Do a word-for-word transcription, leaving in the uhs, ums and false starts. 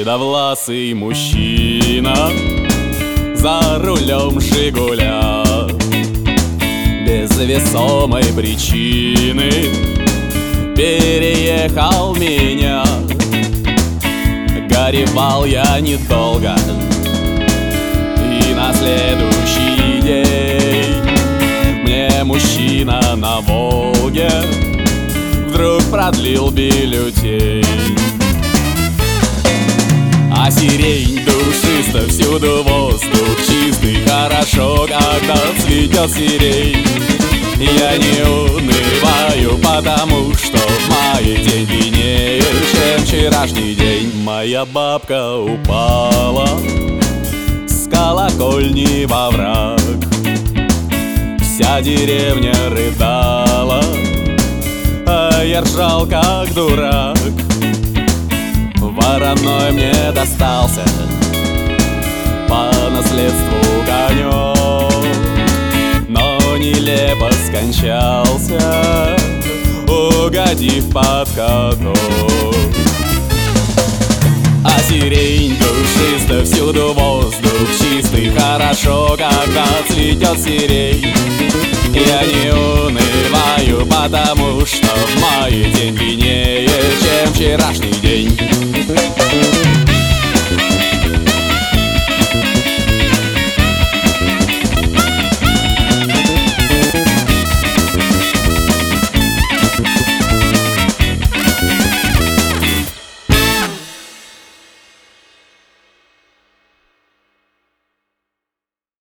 Седовласый мужчина за рулем «Жигуля» без весомой причины переехал меня. Горевал я недолго, и на следующий день мне мужчина на «Волге» вдруг продлил бюллетень. А сирень душиста, всюду воздух чистый, хорошо, когда цветет сирень. Я не унываю, потому что в мае день длиннее, чем вчерашний день. Моя бабка упала с колокольни во враг. Вся деревня рыдала, а я ржал как дурак. Вороной мне достался по наследству конек, но нелепо скончался, угодив под каток. А сирень душиста, всюду воздух чистый, хорошо, когда цветет сирень. Я не унываю, потому что в мае день длиннее, чем вчерашний день.